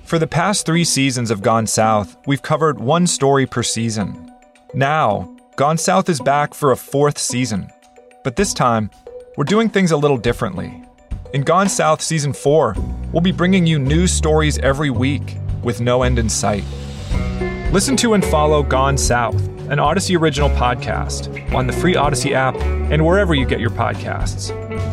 For the past 3 seasons of Gone South, we've covered one story per season. Now, Gone South is back for a 4th season. But this time, we're doing things a little differently. In Gone South Season 4, we'll be bringing you news stories every week with no end in sight. Listen to and follow Gone South, an Odyssey original podcast, on the free Odyssey app and wherever you get your podcasts.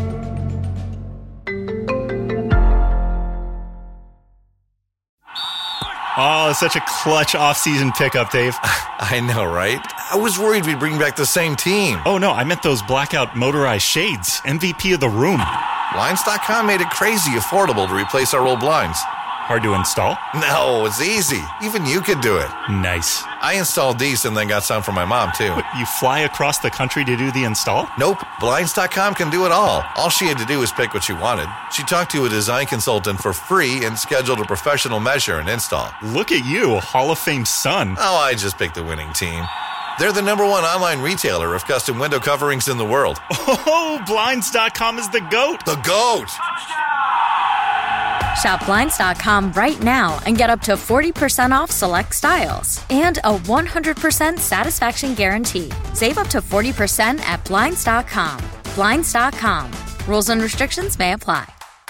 Oh, it's such a clutch off-season pickup, Dave. I know, right? I was worried we'd bring back the same team. Oh, no, I meant those blackout motorized shades. MVP of the room. Blinds.com made it crazy affordable to replace our old blinds. Hard to install? No, it's easy. Even you could do it. Nice. I installed these and then got some for my mom, too. What, you fly across the country to do the install? Nope. Blinds.com can do it all. All she had to do was pick what she wanted. She talked to a design consultant for free and scheduled a professional measure and install. Look at you, Hall of Fame son. Oh, I just picked the winning team. They're the #1 online retailer of custom window coverings in the world. Oh, Blinds.com is the GOAT. The GOAT! Shop Blinds.com right now and get up to 40% off select styles and a 100% satisfaction guarantee. Save up to 40% at Blinds.com. Blinds.com. Rules and restrictions may apply.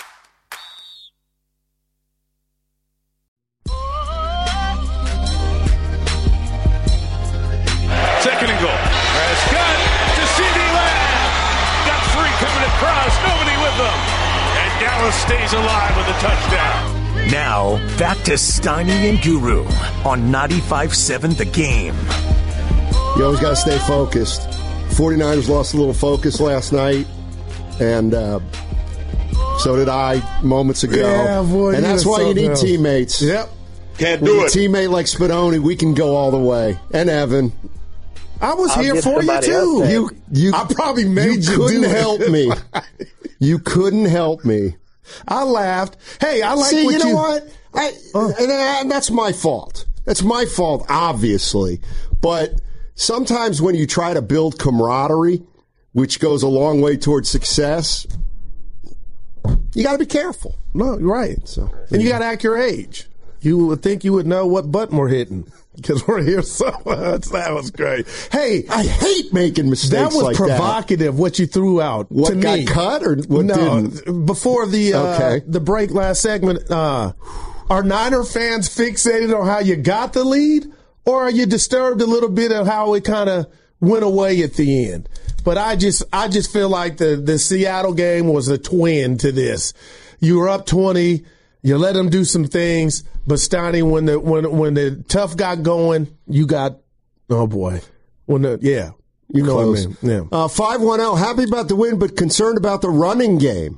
Second and goal. Prescott to CeeDee Lamb. Got 3 coming across. Nobody with them. And Dallas stays alive with a touchdown. Now, back to Steiny and Guru on 95.7 The Game. You always got to stay focused. 49ers lost a little focus last night, and so did I moments ago. Yeah, boy, and that's why you need teammates. Yep. Can't do it. A teammate like Spadoni, we can go all the way. And Evan. I was here for you, too. I probably made you couldn't do help it. me. You couldn't help me. I laughed. Hey, I like See, what you know what? And that's my fault. That's my fault, obviously. But sometimes when you try to build camaraderie, which goes a long way towards success, you got to be careful. No, you're right. So, and you got to act your age. You would think you would know what button we're hitting because we're here so much. That was great. Hey, I hate making mistakes that was like provocative, what you threw out. What to got me. cut or what didn't? Before the break last segment, are Niner fans fixated on how you got the lead, or are you disturbed a little bit of how it kind of went away at the end? But I just feel like the Seattle game was a twin to this. You were up 20. You let them do some things, but Steiny, when the tough got going, you got, oh boy, you know close. what I mean? Yeah. 510, happy about the win, but concerned about the running game.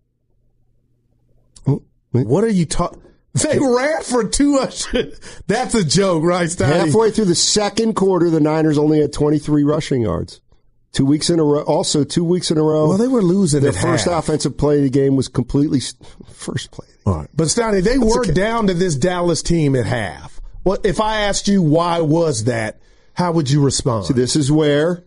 What are you talking? They ran for 200. That's a joke, right, Steiny? Halfway through the second quarter, the Niners only had 23 rushing yards. 2 weeks in a row. Also, 2 weeks in a row. Well, they were losing their first offensive play of the game was completely first play. All right. But, Steiny, they were down to this Dallas team at half. Well, if I asked you why was that, how would you respond? See, this is where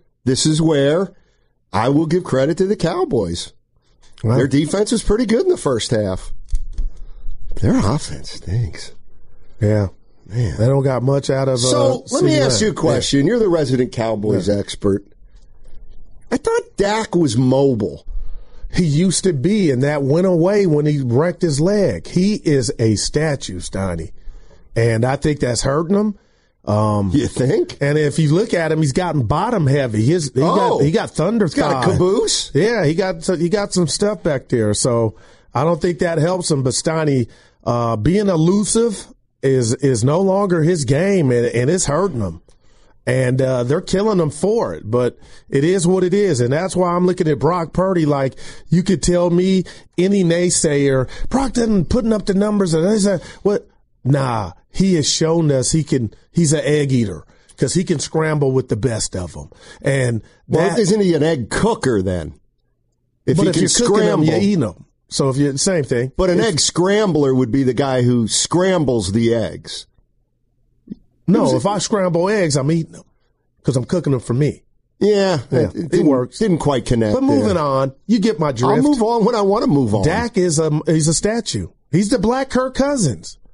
I will give credit to the Cowboys. Well, their defense was pretty good in the first half. Their offense stinks. Yeah. Man, they don't got much out of So, let me ask you a question. Yeah. You're the resident Cowboys expert. I thought Dak was mobile. He used to be, and that went away when he wrecked his leg. He is a statue, Steiny. And I think that's hurting him. You think? And if you look at him, he's gotten bottom heavy. He got thunder thigh. Got a caboose? Yeah, he got some stuff back there. So I don't think that helps him. But Steiny, being elusive is no longer his game, and it's hurting him. And they're killing them for it, but it is what it is. And that's why I'm looking at Brock Purdy like you could tell me any naysayer, Brock doesn't putting up the numbers. And what? Nah, he has shown us he's an egg eater because he can scramble with the best of them. And isn't he an egg cooker then? If you're cooking them, you eat them. So if you're same thing. But an egg scrambler would be the guy who scrambles the eggs. No, if I scramble eggs, I'm eating them because I'm cooking them for me. Yeah, it works. Didn't quite connect. But moving on, you get my drift. I'll move on when I want to move on. Dak he's a statue. He's the black Kirk Cousins.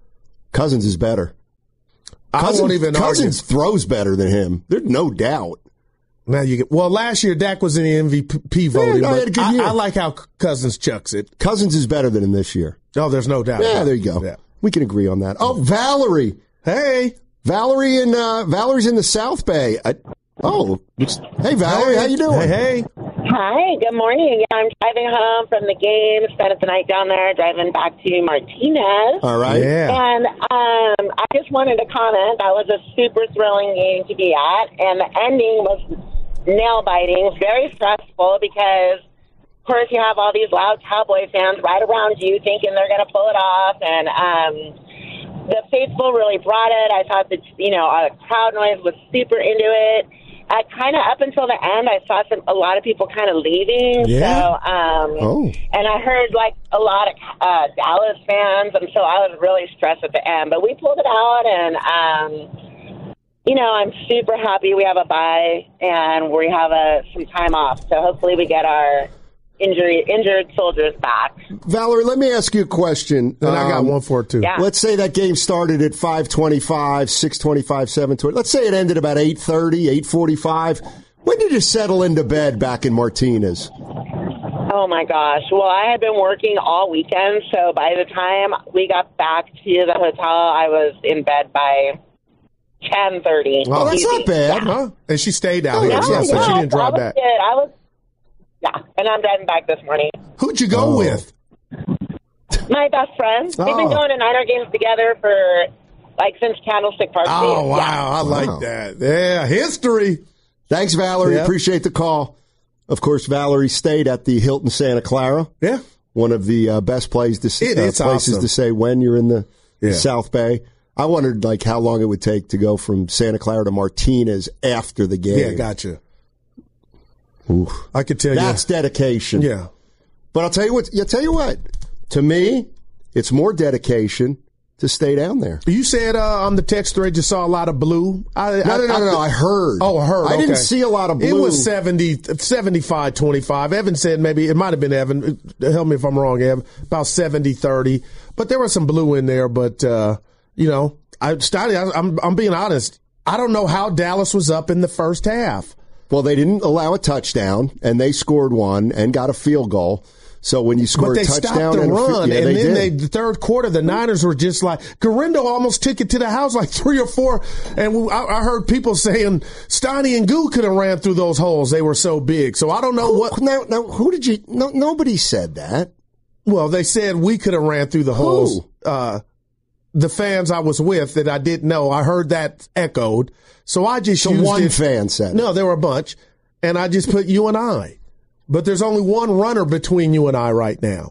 Cousins is better. Cousins throws better than him. There's no doubt. Now last year Dak was in the MVP voting. Yeah, he had a good year. I like how Cousins chucks it. Cousins is better than him this year. Oh, there's no doubt. Yeah, there you go. Yeah. We can agree on that. Oh, Valerie. Hey. Valerie's in the South Bay. Hey, Valerie, how you doing? Hey. Hi, good morning. Yeah, I'm driving home from the game, spent the night down there, driving back to Martinez. All right. Yeah. And I just wanted to comment, that was a super thrilling game to be at, and the ending was nail-biting, very stressful because, of course, you have all these loud Cowboy fans right around you thinking they're going to pull it off, and the faithful really brought it. I thought that, the crowd noise was super into it. Kind of up until the end, I saw a lot of people kind of leaving. Yeah. So, and I heard a lot of Dallas fans, and so I was really stressed at the end. But we pulled it out, and I'm super happy we have a bye and we have some time off. So hopefully we get our injured soldiers back. Valerie, let me ask you a question. And I got one for it, too. Yeah. Let's say that game started at 5:25, 6:25, 7:20. Let's say it ended about 8:30, 8:45. When did you settle into bed back in Martinez? Oh, my gosh. Well, I had been working all weekend, so by the time we got back to the hotel, I was in bed by 10:30. Oh, that's not bad. Yeah. Huh? And she stayed out here, so she didn't drive back. Yeah, and I'm driving back this morning. Who'd you go with? My best friend. We've been going to Niner games together for, since Candlestick Park. Oh, wow. Yeah. I like that. Yeah, history. Thanks, Valerie. Yep. Appreciate the call. Of course, Valerie stayed at the Hilton Santa Clara. Yeah. One of the best places awesome. to stay when you're in the South Bay. I wondered, how long it would take to go from Santa Clara to Martinez after the game. Yeah, gotcha. Oof. I could tell you. That's dedication. Yeah. But I'll tell you what. To me, it's more dedication to stay down there. You said on the text thread you saw a lot of blue. No. I heard. Oh, heard. I didn't see a lot of blue. It was 75-25. Evan said it might have been Evan. Help me if I'm wrong, Evan. About 70-30. But there was some blue in there. But, I'm being honest. I don't know how Dallas was up in the first half. Well, they didn't allow a touchdown, and they scored one and got a field goal. So when you score a touchdown, stopped the run, and then the third quarter, the Niners were just like Garindo almost took it to the house 3 or 4. And I heard people saying Steiny and Goo could have ran through those holes; they were so big. So I don't know what. Now, who did you? No, nobody said that. Well, they said we could have ran through the holes. The fans I was with that I didn't know, I heard that echoed. So I just used one fan said it. No, there were a bunch, and I just put you and I. But there's only one runner between you and I right now.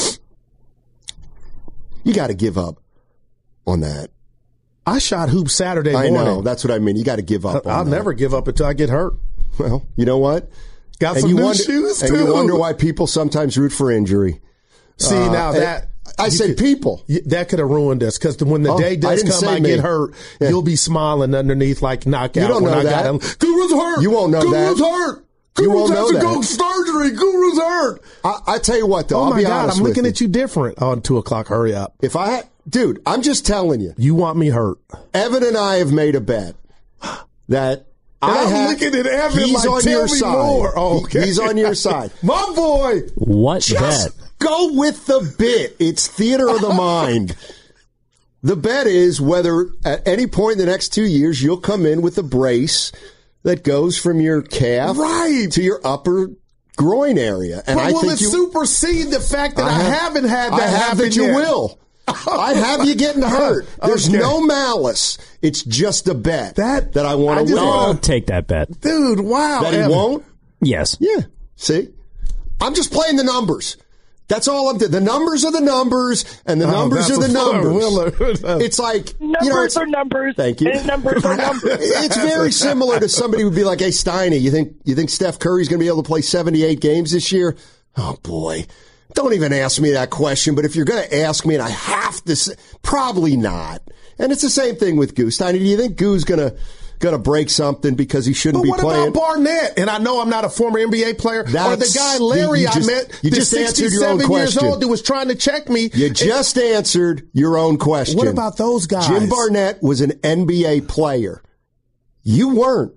You got to give up on that. I shot hoops Saturday morning. I know. That's what I mean. You got to give up on I'll that. never give up until I get hurt. Well, you know what? Got some new shoes, too. And you wonder why people sometimes root for injury. See, now that... I said people. That could have ruined us because when the day does come, I get hurt, you'll be smiling underneath like knockout. You don't know that. Guru's hurt. You won't know that. Guru's hurt. You won't know that. Go surgery. Guru's hurt. I tell you what, though. Oh, I'll be my God. honest I'm with looking you. at you different on 2 o'clock. Hurry up. Dude, I'm just telling you. You want me hurt. Evan and I have made a bet that I'm looking at Evan he's on tell your me side. More. Oh, okay. He's on your side. My boy. What bet? Go with the bit. It's theater of the mind. The bet is whether at any point in the next 2 years you'll come in with a brace that goes from your calf to your upper groin area. And will it supersede the fact that I haven't had that happen? I have that you will. I have you getting hurt. There's no malice. It's just a bet that I want to win. I'll take that bet. Dude, wow. That he won't? Yes. Yeah. See? I'm just playing the numbers. That's all I'm doing. The numbers are the numbers, and the numbers are the numbers. It's like numbers are numbers. Thank you. And numbers are numbers. It's very similar to somebody who'd be like, "Hey, Steiny, you think Steph Curry's going to be able to play 78 games this year?" Oh boy, don't even ask me that question. But if you're going to ask me, and I have to say, probably not. And it's the same thing with Goo. Steiny, do you think Goo's going to going to break something because he shouldn't be playing. But what about Barnett? And I know I'm not a former NBA player. Or the guy Larry I met, you just answered your own question. 67 years old who was trying to check me. You just answered your own question. What about those guys? Jim Barnett was an NBA player. You weren't.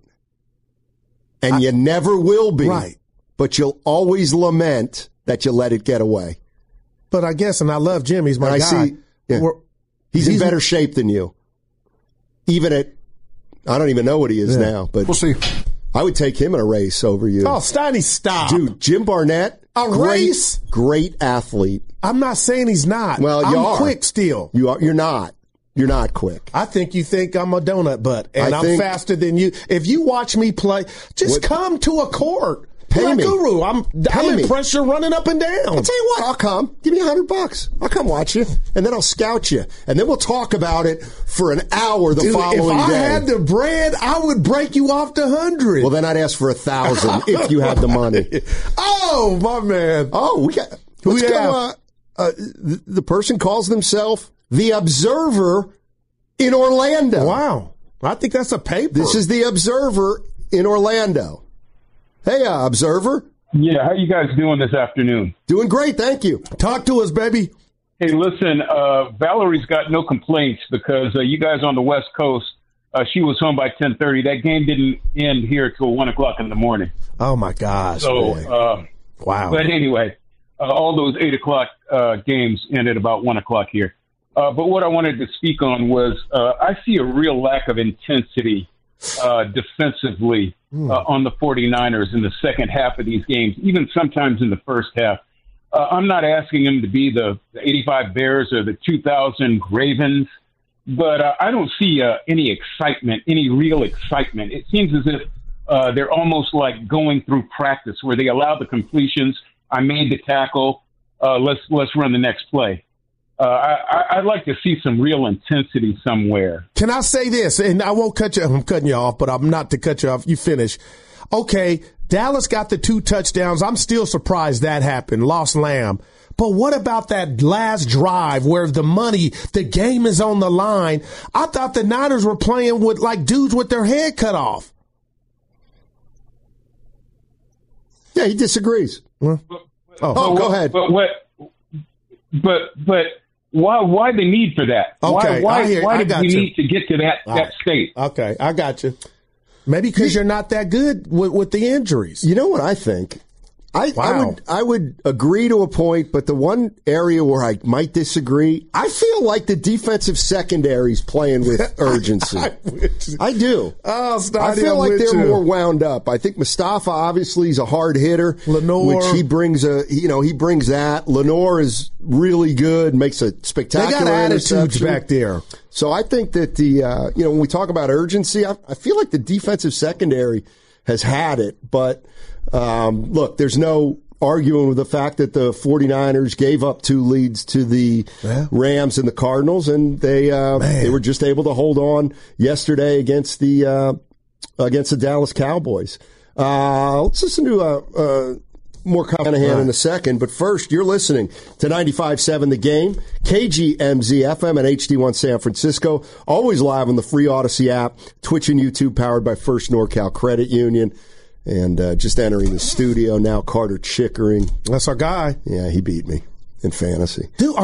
And you never will be. Right. But you'll always lament that you let it get away. But I guess, and I love Jim. He's my guy. He's in better shape than you. Even at, I don't even know what he is now, but we'll see. I would take him in a race over you. Oh, Steiny, stop. Dude, Jim Barnett. Race? Great athlete. I'm not saying he's not. Well, I'm quick still. You're not. You're not quick. I think you think I'm a donut butt, and I'm faster than you. If you watch me play, come to a court. Pay me. Guru. I'm in pressure running up and down. I'll tell you what, I'll come. Give me $100. I'll come watch you, and then I'll scout you, and then we'll talk about it for an hour the following day. If I had the bread, I would break you off to 100. Well, then I'd ask for 1,000 if you have the money. Oh, my man. Oh, let's go. The person calls themselves The Observer in Orlando. Wow. I think that's a paper. This is The Observer in Orlando. Hey, Observer. Yeah, how you guys doing this afternoon? Doing great, thank you. Talk to us, baby. Hey, listen, Valerie's got no complaints because you guys on the West Coast, she was home by 10:30. That game didn't end here till 1 o'clock in the morning. Oh, my gosh. So, wow. But anyway, all those 8 o'clock games ended about 1 o'clock here. But what I wanted to speak on was I see a real lack of intensity defensively on the 49ers in the second half of these games, even sometimes in the first half. I'm not asking them to be the 85 Bears or the 2000 Ravens, but I don't see any excitement, any real excitement. It seems as if they're almost like going through practice where they allow the completions. I made the tackle. Let's run the next play. I'd like to see some real intensity somewhere. Can I say this? And I won't cut you. I'm cutting you off, but I'm not to cut you off. You finish. Okay, Dallas got the 2 touchdowns. I'm still surprised that happened. Lost Lamb. But what about that last drive where the game is on the line? I thought the Niners were playing with like dudes with their head cut off. Yeah, he disagrees. Go ahead. But why the need for that? Okay, why did we need to get to that state? Okay, I got you. Maybe because you're not that good with the injuries. You know what I think? I would agree to a point, but the one area where I might disagree, I feel like the defensive secondary's playing with urgency. I do. Oh, I feel like they're more wound up. I think Mustafa obviously is a hard hitter, Lenore, which he brings that. Lenore is really good, makes a spectacular they got attitudes back there. So I think that when we talk about urgency, I feel like the defensive secondary has had it, but look, there's no arguing with the fact that the 49ers gave up 2 leads to the Rams and the Cardinals, and they were just able to hold on yesterday against the Dallas Cowboys. Let's listen to more Shanahan in a second, but first, you're listening to 95.7 The Game, KGMZ FM and HD1 San Francisco, always live on the free Odyssey app, Twitch and YouTube, powered by First NorCal Credit Union. And just entering the studio now, Carter Chickering. That's our guy. Yeah, he beat me in fantasy. Dude,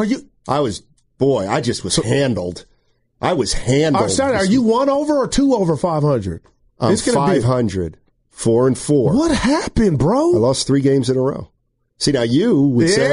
I just was handled. I was handled. Sorry, are you 1 over or 2 over 500? I'm 500. 4-4. What happened, bro? I lost 3 games in a row. See, now you would say,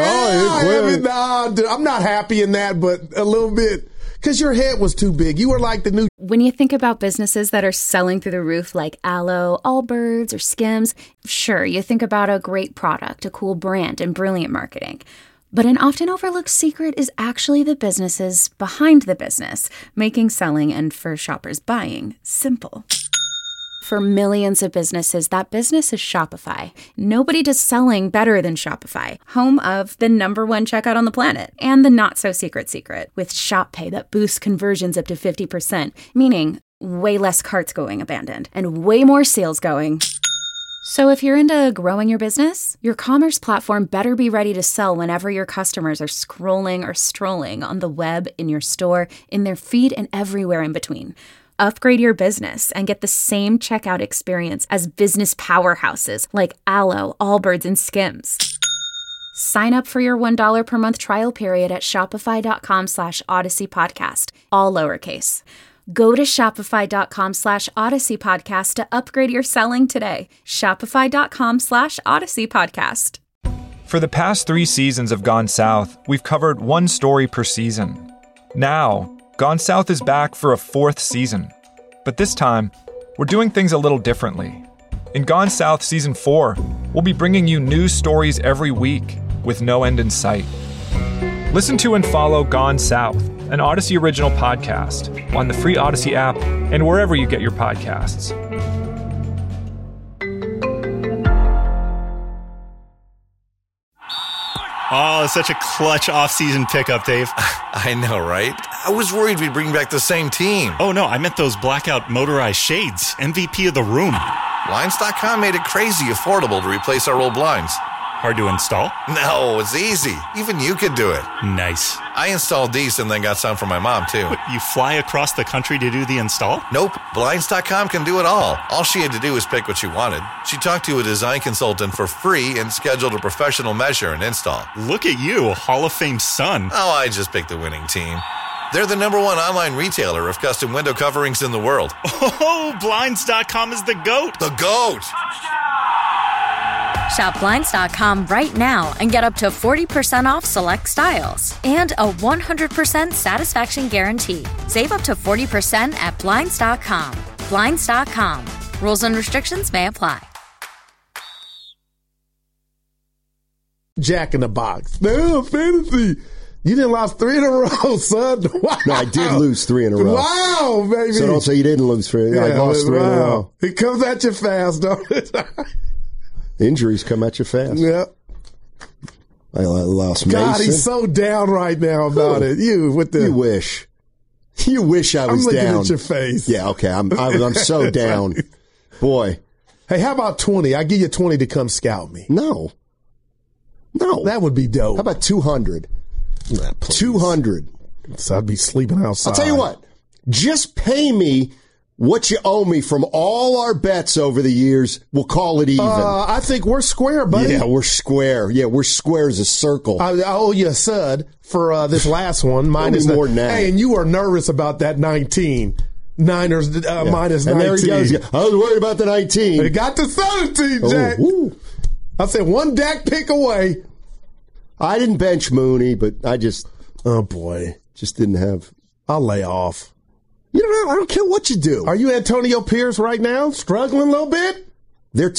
I'm not happy in that, but a little bit. Because your head was too big. You were like the new... When you think about businesses that are selling through the roof like Aloe, Allbirds, or Skims, sure, you think about a great product, a cool brand, and brilliant marketing. But an often overlooked secret is actually the businesses behind the business, making selling and, for shoppers, buying simple. For millions of businesses, that business is Shopify. Nobody does selling better than Shopify, home of the #1 checkout on the planet, and the not-so-secret secret, with Shop Pay that boosts conversions up to 50%, meaning way less carts going abandoned, and way more sales going. So if you're into growing your business, your commerce platform better be ready to sell whenever your customers are scrolling or strolling on the web, in your store, in their feed, and everywhere in between. Upgrade your business and get the same checkout experience as business powerhouses like Alo, Allbirds, and Skims. Sign up for your $1 per month trial period at shopify.com/Odyssey Podcast, all lowercase. Go to shopify.com/Odyssey Podcast to upgrade your selling today. Shopify.com/Odyssey Podcast. For the past 3 seasons of Gone South, we've covered one story per season. Now, Gone South is back for a 4th season. But this time, we're doing things a little differently. In Gone South Season 4, we'll be bringing you new stories every week with no end in sight. Listen to and follow Gone South, an Odyssey original podcast, on the free Odyssey app and wherever you get your podcasts. Oh, it's such a clutch off-season pickup, Dave. I know, right? I was worried we'd bring back the same team. Oh, no, I meant those blackout motorized shades. MVP of the room. Blinds.com made it crazy affordable to replace our old blinds. Hard to install? No, it's easy. Even you could do it. Nice. I installed these and then got some for my mom, too. What, you fly across the country to do the install? Nope. Blinds.com can do it all. All she had to do was pick what she wanted. She talked to a design consultant for free and scheduled a professional measure and install. Look at you, Hall of Fame son. Oh, I just picked the winning team. They're the #1 online retailer of custom window coverings in the world. Oh, Blinds.com is the GOAT. The GOAT! Shop Blinds.com right now and get up to 40% off select styles and a 100% satisfaction guarantee. Save up to 40% at Blinds.com. Blinds.com. Rules and restrictions may apply. Jack in the Box. No, fantasy. You didn't lost 3 in a row, son. Wow. No, I did lose 3 in a row. Wow, baby. So don't say you didn't lose 3. Yeah, I lost 3 in a row. It comes at you fast, don't it? Injuries come at you fast. Yep. I lost Mason. God, he's so down right now about it. You wish. You wish I was down. I'm looking at your face. Yeah, okay. I'm so down. Boy. Hey, how about 20? I give you 20 to come scout me. No. That would be dope. How about 200? 200. So I'd be sleeping outside. I'll tell you what. Just pay me what you owe me from all our bets over the years. We'll call it even. I think we're square, buddy. Yeah, we're square. Yeah, we're square as a circle. I owe you a sud for this last one. Minus more than that. Hey, and you were nervous about that 19. Niners minus 19. And there he goes. I was worried about the 19. It got to 17, Jack. I said one Dak pick away. I didn't bench Mooney, but I just, oh boy, just didn't have. I'll lay off. You know, I don't care what you do. Are you Antonio Pierce right now? Struggling a little bit? They're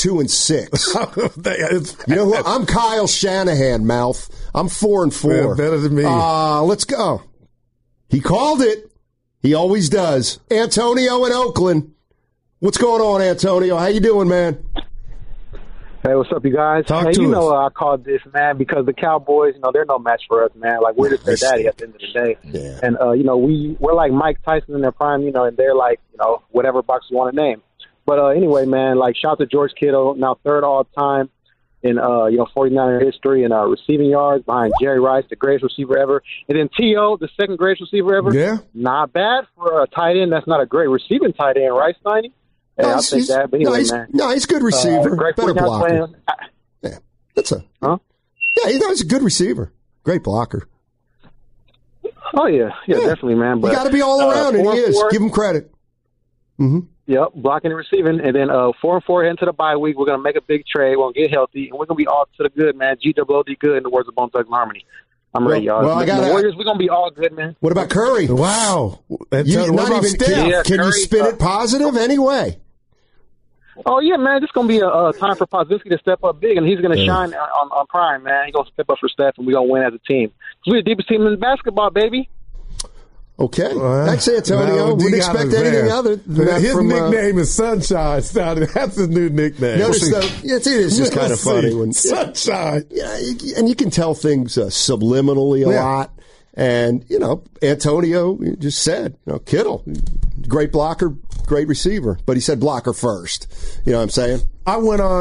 2-6. You know what? I'm Kyle Shanahan, mouth. I'm 4-4. Yeah, better than me. Let's go. He called it. He always does. Antonio in Oakland. What's going on, Antonio? How you doing, man? Hey, what's up, you guys? Talk to us. I called this, man, because the Cowboys, they're no match for us, man. Like, we're just their daddy at the end of the day. Yeah. And, we're like Mike Tyson in their prime, and they're like, whatever box you want to name. But anyway, man, like, shout out to George Kittle, now 3rd all-time in, 49er history in receiving yards behind Jerry Rice, the greatest receiver ever. And then T.O., the 2nd greatest receiver ever. Yeah. Not bad for a tight end. That's not a great receiving tight end, right, Steiny? Yeah, I'll take that. But anyway, man. No, he's a good receiver. Better blocker. Yeah, that's a. Huh? Yeah, he's a good receiver. Great blocker. Oh yeah, definitely, man. But you got to be all around, and he is. Give him credit. Mm-hmm. Yep, blocking and receiving, and then 4-4 heading to the bye week. We're gonna make a big trade. We're gonna get healthy, and we're gonna be all to the good, man. GWOD good, in the words of Bone Thugs and Harmony. I'm ready, y'all. Well, the Warriors, we're gonna be all good, man. What about Curry? Wow. Can you spin it positive anyway? Oh, yeah, man. It's going to be a time for Pozinski to step up big, and he's going to shine on prime, man. He's going to step up for Steph, and we're going to win as a team. We're the deepest team in basketball, baby. Okay. Thanks, Antonio. Wouldn't expect anything other than that. His nickname is Sunshine. That's his new nickname. Notice, though, it is just kind of funny. When Sunshine. Yeah, and you can tell things subliminally a lot. And, Antonio just said, Kittle, great blocker, great receiver. But he said blocker first. You know what I'm saying? I went on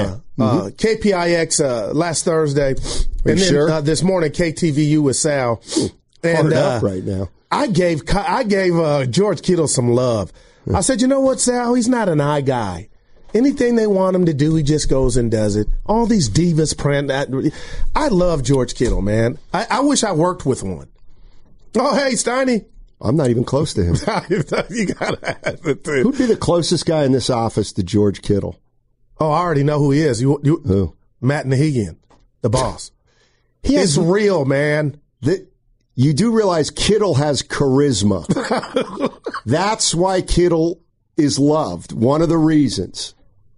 KPIX last Thursday. And then this morning, KTVU with Sal. And up right now. I gave George Kittle some love. I said, you know what, Sal? He's not an eye guy. Anything they want him to do, he just goes and does it. All these divas I love George Kittle, man. I wish I worked with one. Oh, hey, Steiny. I'm not even close to him. You gotta have it, too. Who'd be the closest guy in this office to George Kittle? Oh, I already know who he is. Who? Matt Nahigian, the boss. It's real, man. You do realize Kittle has charisma. That's why Kittle is loved. One of the reasons.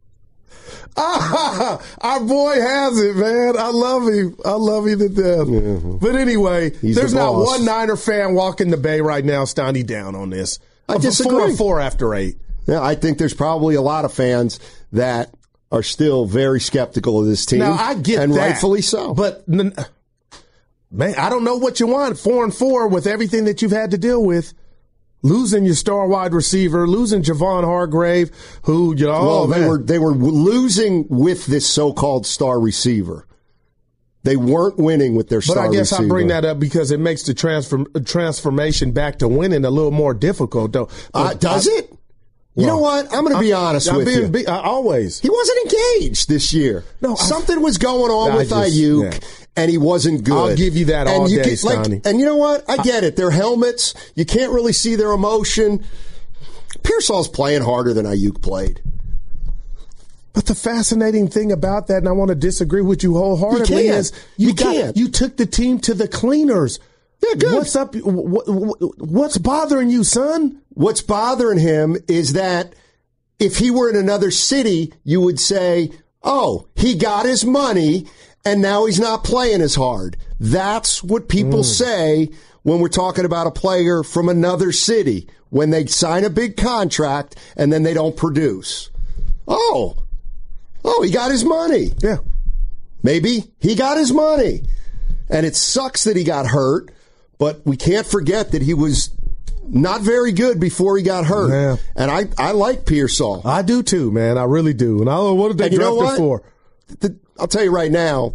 Our boy has it, man. I love him. I love him to death. Mm-hmm. But anyway, there's not one Niner fan walking the Bay right now, Steiny, down on this. I disagree. 4 after 8. Yeah, I think there's probably a lot of fans that are still very skeptical of this team. Now, I get and that. rightfully so. But, man, I don't know what you want. 4-4 with everything that you've had to deal with. Losing your star wide receiver, losing Javon Hargrave, who, they were losing with this so-called star receiver. They weren't winning with their star receiver. But I guess I bring that up because it makes the transformation back to winning a little more difficult, though. Does it? You know what? I'm going to be honest with you. Always. He wasn't engaged this year. No, something was going on with Ayuk, and he wasn't good. I'll give you that all day, Stoney. And you know what? I get it. They're helmets. You can't really see their emotion. Pearsall's playing harder than Ayuk played. But the fascinating thing about that, and I want to disagree with you wholeheartedly, is you took the team to the cleaners. Yeah, good. What's up? What's bothering you, son? What's bothering him is that if he were in another city, you would say, oh, he got his money and now he's not playing as hard. That's what people say when we're talking about a player from another city, when they sign a big contract and then they don't produce. Oh, he got his money. Yeah. Maybe he got his money. And it sucks that he got hurt, but we can't forget that he was not very good before he got hurt. Yeah. And I like Pearsall. I do too, man. I really do. And I don't know what did they draft him for. I'll tell you right now,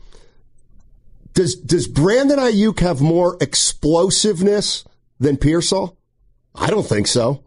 does Brandon Ayuk have more explosiveness than Pearsall? I don't think so.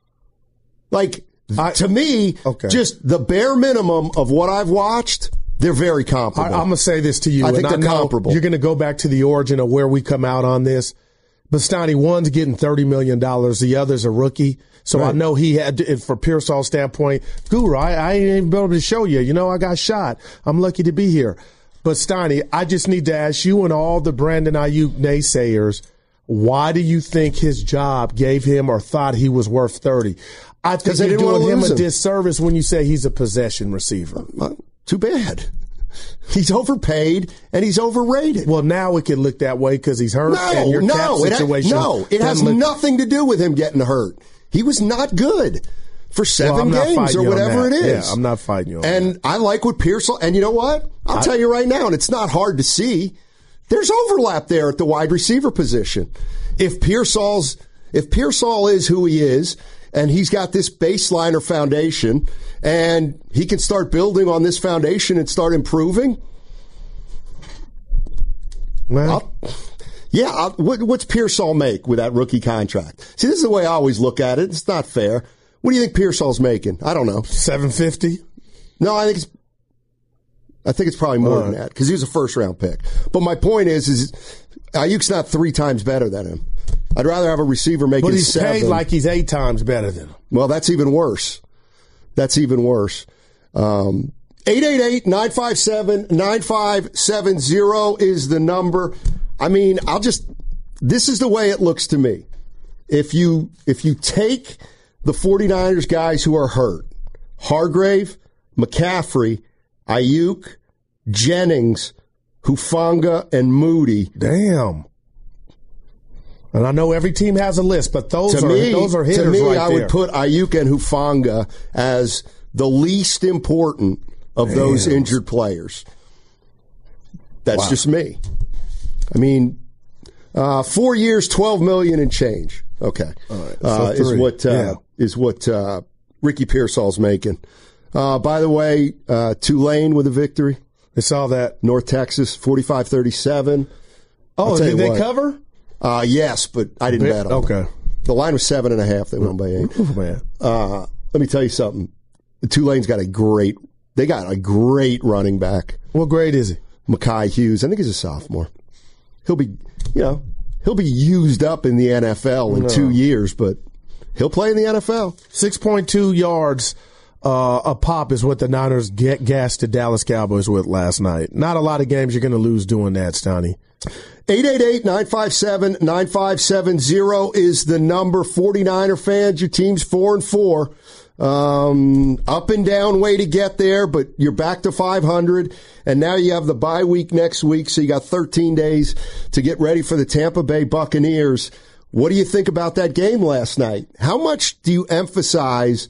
To me, just the bare minimum of what I've watched, they're very comparable. I'm going to say this to you. I think they're comparable. You're going to go back to the origin of where we come out on this. Bastani, one's getting $30 million. The other's a rookie. So right. I know he had, for Pearsall's standpoint, Guru, I ain't even able to show you. I got shot. I'm lucky to be here. But Steiny, I just need to ask you and all the Brandon Ayuk naysayers, why do you think his job gave him or thought he was worth 30? I think you're doing him a disservice when you say he's a possession receiver. Too bad. He's overpaid and he's overrated. Well, now it can look that way because he's hurt. And your cap situation. It has nothing to do with him getting hurt. He was not good for 7 games or whatever it is. Yeah, I'm not fighting you on that. And I like what Pearsall, and you know what? I'll tell you right now, and it's not hard to see, there's overlap there at the wide receiver position. If Pearsall is who he is, and he's got this baseline or foundation, and he can start building on this foundation and start improving. What's Pearsall make with that rookie contract? See, this is the way I always look at it. It's not fair. What do you think Pearsall's making? I don't know. $750? No, I think it's probably more than that because he was a first-round pick. But my point is Ayuk's not 3 times better than him. I'd rather have a receiver making 7. But he's paid like he's 8 times better than him. Well, that's even worse. 888-957-9570 is the number. I mean, this is the way it looks to me. If you take the 49ers guys who are hurt, Hargrave, McCaffrey, Ayuk, Jennings, Hufanga, and Moody. Damn. And I know every team has a list, but those are hitters right there. To me, I would put Ayuk and Hufanga as the least important of those injured players. That's just me. I mean, 4 years, $12 million and change. Okay, right. Is what Ricky Pearsall's making. By the way, Tulane with a victory. I saw that. North Texas, 45-37. Oh, did they cover? Yes, but I didn't bet on them. Okay. The line was 7.5. They won by 8. Man. Let me tell you something. The Tulane's got a great running back. What grade is he? Mekhi Hughes. I think he's a sophomore. He'll be used up in the NFL in 2 years, but he'll play in the NFL. 6.2 yards a pop is what the Niners gassed the Dallas Cowboys with last night. Not a lot of games you're going to lose doing that, Stoney. 888-957-9570 is the number. 49er fans, your team's 4-4. Up and down way to get there, but you're back to 500, and now you have the bye week next week, so you got 13 days to get ready for the Tampa Bay Buccaneers. What do you think about that game last night? How much do you emphasize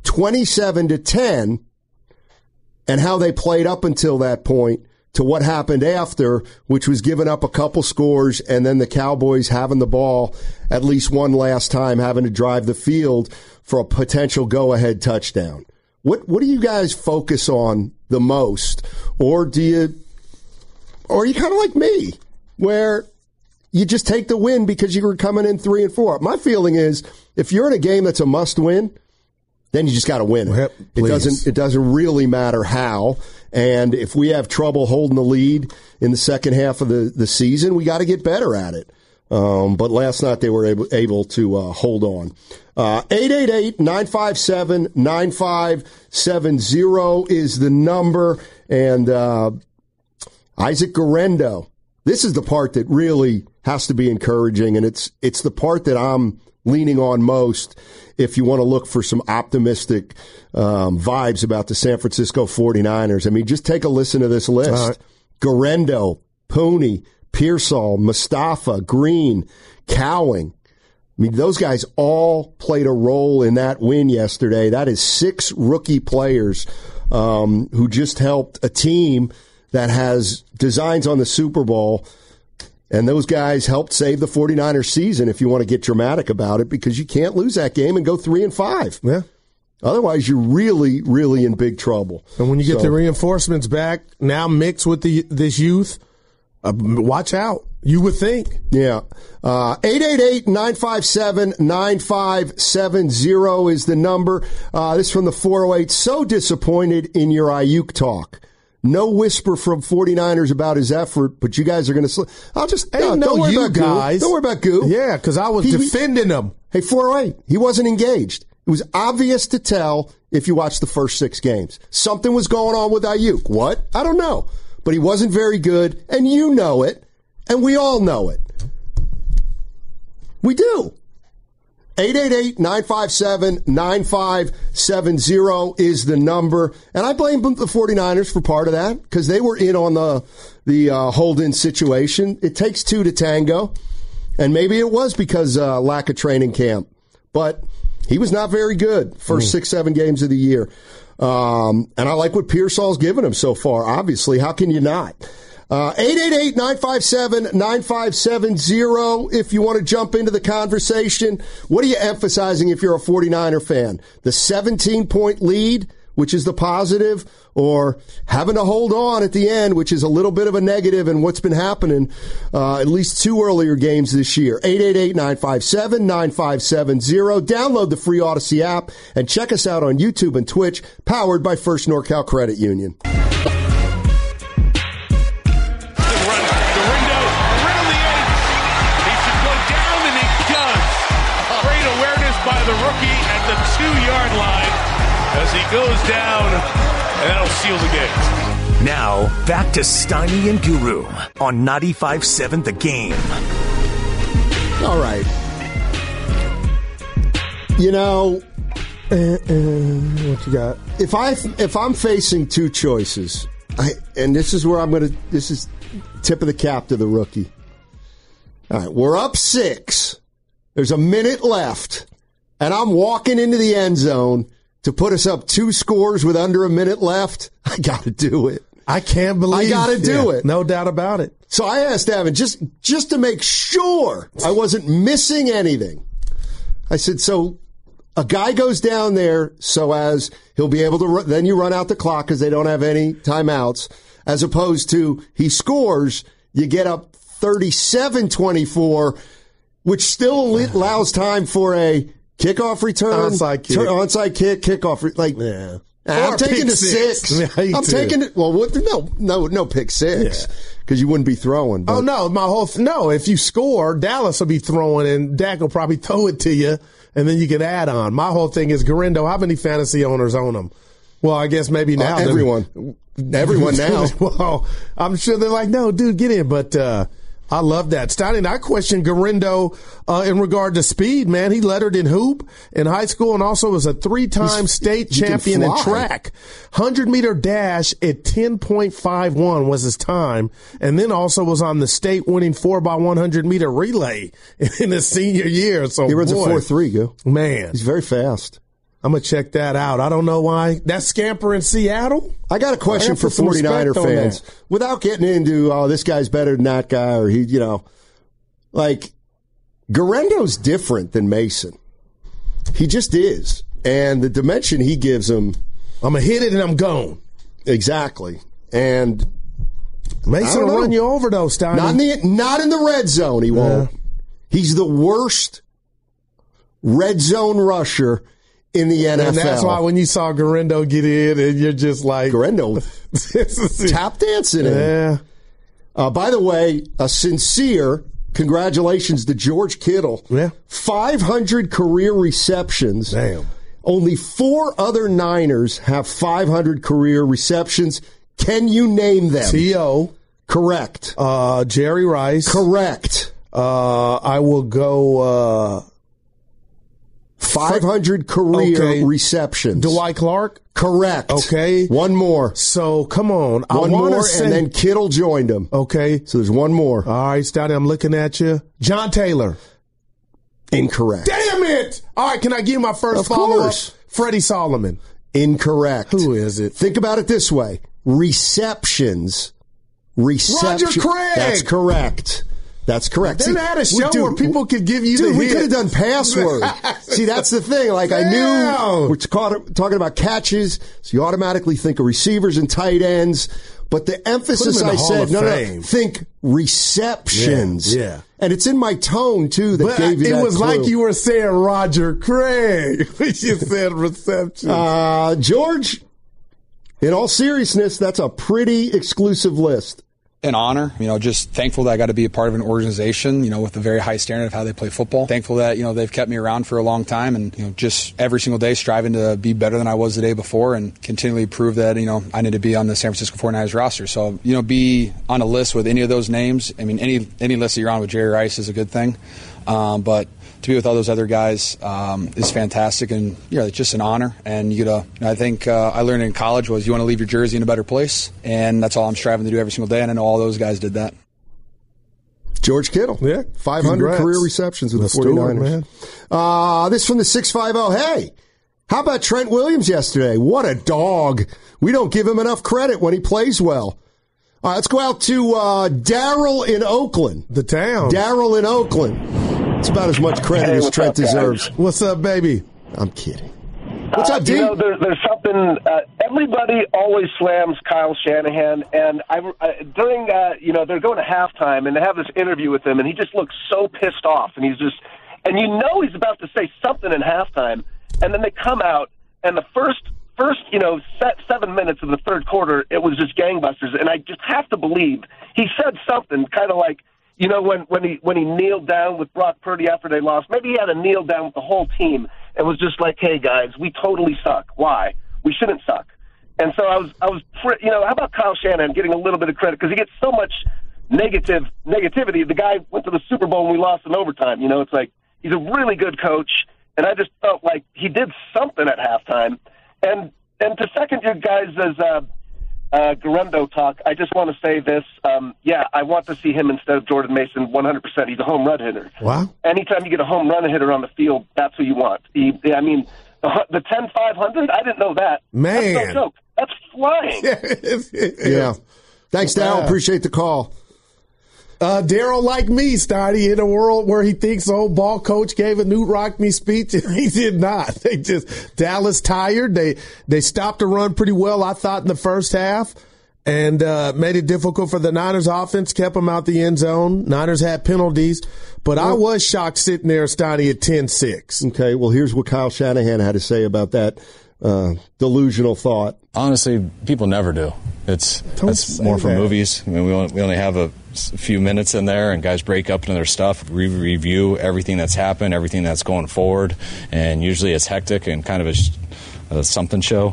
27-10 and how they played up until that point to what happened after, which was giving up a couple scores and then the Cowboys having the ball at least one last time, having to drive the field for a potential go-ahead touchdown? What do you guys focus on the most? Or are you kind of like me, where you just take the win because you were coming in 3-4? My feeling is if you're in a game that's a must-win, then you just got to win it. It doesn't really matter how. And if we have trouble holding the lead in the second half of the season, we got to get better at it. But last night they were able to hold on. 888-957-9570 is the number. And Isaac Guerendo, this is the part that really has to be encouraging, and it's the part that I'm leaning on most if you want to look for some optimistic vibes about the San Francisco 49ers. I mean, just take a listen to this list. Right. Guerendo, Pooney, Pearsall, Mustafa, Green, Cowing. I mean, those guys all played a role in that win yesterday. That is 6 rookie players who just helped a team that has designs on the Super Bowl. And those guys helped save the 49ers season, if you want to get dramatic about it, because you can't lose that game and go 3-5. Yeah. Otherwise, you're really, really in big trouble. And when you get the reinforcements back, now mixed with this youth, watch out. You would think. Yeah. 888-957-9570 is the number. This from the 408. So disappointed in your Ayuk talk. No whisper from 49ers about his effort, but you guys are going to slip. Don't worry about guys. Don't worry about Goo. Yeah, because I was defending him. Hey, 408, he wasn't engaged. It was obvious to tell if you watched the first 6 games. Something was going on with Ayuk. What? I don't know. But he wasn't very good, and you know it, and we all know it. We do. 888-957-9570 is the number. And I blame the 49ers for part of that because they were in on the hold-in situation. It takes 2 to tango. And maybe it was because lack of training camp. But he was not very good first 6-7 games of the year. And I like what Pearsall's given him so far, obviously. How can you not? 888-957-9570 if you want to jump into the conversation. What are you emphasizing if you're a 49er fan? The 17-point lead, which is the positive, or having to hold on at the end, which is a little bit of a negative in what's been happening at least 2 earlier games this year. 888-957-9570. Download the free Odyssey app and check us out on YouTube and Twitch, powered by First NorCal Credit Union. The rookie at the 2-yard line as he goes down, and that'll seal the game. Now, back to Steiny and Guru on 95.7 The Game. All right. You know, what you got? If I'm facing 2 choices, and this is where this is tip of the cap to the rookie. All right, we're up 6. There's a minute left. And I'm walking into the end zone to put us up 2 scores with under a minute left. I got to do it. I can't believe I got to do it. No doubt about it. So I asked Evan, just to make sure I wasn't missing anything. I said, so a guy goes down there so as he'll be able to, then you run out the clock because they don't have any timeouts, as opposed to he scores, you get up 37-24, which still allows time for a kickoff return, onside kick, kickoff. I'm taking the 6. Yeah, I'm taking it. Well, no pick 6 because you wouldn't be throwing. But. Oh no, if you score, Dallas will be throwing, and Dak will probably throw it to you, and then you can add on. My whole thing is Garindo. How many fantasy owners own him? Well, I guess maybe now everyone now. Well, I'm sure they're like, no, dude, get in. But I love that. Steiny, I question Garindo in regard to speed, man. He lettered in hoop in high school and also was a 3-time state champion in track. 100-meter dash at 10.51 was his time, and then also was on the state-winning 4x100-meter relay in his senior year. So he runs a 4.3, go. Man. He's very fast. I'm going to check that out. I don't know why. That scamper in Seattle? I got a question for 49er fans. Without getting into, this guy's better than that guy, or Garendo's different than Mason. He just is. And the dimension he gives him. I'm going to hit it and I'm gone. Exactly. And Mason will run you over, though, Steiny. Not in the red zone, he won't. He's the worst red zone rusher in the NFL. And that's why when you saw Garindo get in, and you're just like... Garindo tap dancing in. Yeah. By the way, a sincere congratulations to George Kittle. Yeah. 500 career receptions. Damn. Only 4 other Niners have 500 career receptions. Can you name them? T.O. Correct. Jerry Rice. Correct. I will go... 500 career receptions. Dwight Clark? Correct. Okay. One more. So, come on. One more, and then Kittle joined him. Okay. So there's one more. All right, Steiny, I'm looking at you. John Taylor. Incorrect. Damn it! All right, can I give you my first follow-up? Freddie Solomon. Incorrect. Who is it? Think about it this way. Receptions. Roger Craig! That's correct. That's correct. Then had a show where people could give you the hit. We could have done password. See, that's the thing. Like, I knew we're talking about catches, so you automatically think of receivers and tight ends. But the emphasis I said, no, think receptions. Yeah. And it's in my tone, too, that gave you that It was clue. like you were saying Roger Craig. You said receptions. George, in all seriousness, that's a pretty exclusive list. An honor, just thankful that I got to be a part of an organization, with a very high standard of how they play football. Thankful that, they've kept me around for a long time and, just every single day striving to be better than I was the day before and continually prove that, I need to be on the San Francisco 49ers roster. So, be on a list with any of those names. I mean, any list that you're on with Jerry Rice is a good thing. But to be with all those other guys is fantastic, and it's just an honor. And I think I learned in college was you want to leave your jersey in a better place, and that's all I'm striving to do every single day. And I know all those guys did that. George Kittle, 500 career receptions with the 49ers. This from the 650. Hey, how about Trent Williams yesterday? What a dog! We don't give him enough credit when he plays well. All right, let's go out to Darryl in Oakland. The town. Darryl in Oakland. It's about as much credit as Trent deserves. What's up, baby? I'm kidding. What's up, D? There's something. Everybody always slams Kyle Shanahan, and during they're going to halftime, and they have this interview with him, and he just looks so pissed off, and he's he's about to say something in halftime, and then they come out, and the first 7 minutes of the third quarter, it was just gangbusters, and I just have to believe he said something kind of like. When he kneeled down with Brock Purdy after they lost, maybe he had to kneel down with the whole team and was just like, "Hey guys, we totally suck. Why? We shouldn't suck." And so I was, how about Kyle Shanahan getting a little bit of credit because he gets so much negativity. The guy went to the Super Bowl and we lost in overtime. It's like he's a really good coach, and I just felt like he did something at halftime. And to second your guys' Garindo talk, I just want to say this. I want to see him instead of Jordan Mason 100%. He's a home run hitter. Wow. Anytime you get a home run hitter on the field, that's who you want. The 10-500, I didn't know that. Man. That's no joke. That's flying. Yeah. Thanks, Darryl. Appreciate the call. Darryl, like me, Steiny, in a world where he thinks the old ball coach gave a Newt Rockne speech, and he did not. Dallas tired. They stopped the run pretty well, I thought, in the first half. and made it difficult for the Niners offense, kept them out the end zone. Niners had penalties, but I was shocked sitting there, Steiny, at 10-6. Okay, well, here's what Kyle Shanahan had to say about that delusional thought. Honestly, people never do. That's more for movies. I mean, we only have a few minutes in there, and guys break up into their stuff, review everything that's happened, everything that's going forward, and usually it's hectic and kind of a something show.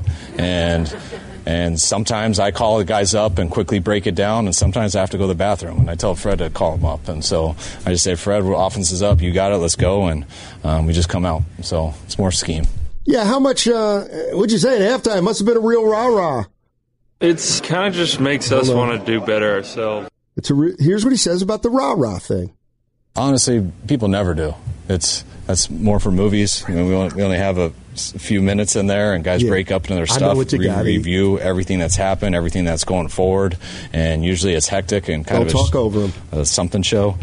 And sometimes I call the guys up and quickly break it down, and sometimes I have to go to the bathroom, and I tell Fred to call them up. And so I just say, Fred, offense is up, you got it, let's go, and we just come out. So it's more scheme. Yeah, how much would you say at halftime? Must have been a real rah-rah. It's kind of just makes us want to do better ourselves. Here's what he says about the rah-rah thing. Honestly, people never do. That's more for movies. I mean, we only have a few minutes in there, and guys break up into their stuff, review everything that's happened, everything that's going forward, and usually it's hectic and kind of a something show.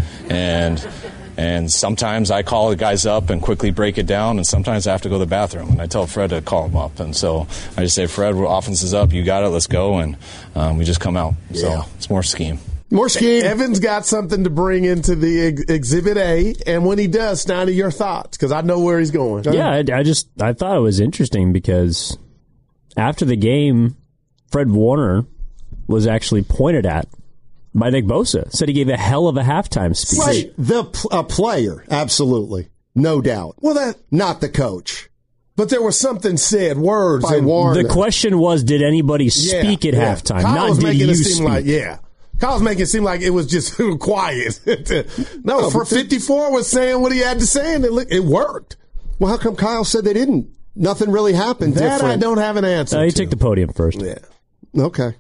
And sometimes I call the guys up and quickly break it down, and sometimes I have to go to the bathroom, and I tell Fred to call them up. And so I just say, Fred, offense is up, you got it, let's go, and we just come out. So it's more scheme. More scheme. Evan's got something to bring into the Exhibit A, and when he does, Steiny, your thoughts, because I know where he's going. Yeah, I thought it was interesting because after the game, Fred Warner was actually pointed at by Nick Bosa. Said he gave a hell of a halftime speech. Right, a player, absolutely, no doubt. Well, not the coach. But there was something said, words. By Warner. The question was, did anybody speak at halftime? Kyle Not did you speak. Kyle's making it seem like it was just quiet. No, for 54 was saying what he had to say, and it worked. Well, how come Kyle said they didn't? Nothing really happened that different. I don't have an answer He took the podium first. Yeah. Okay.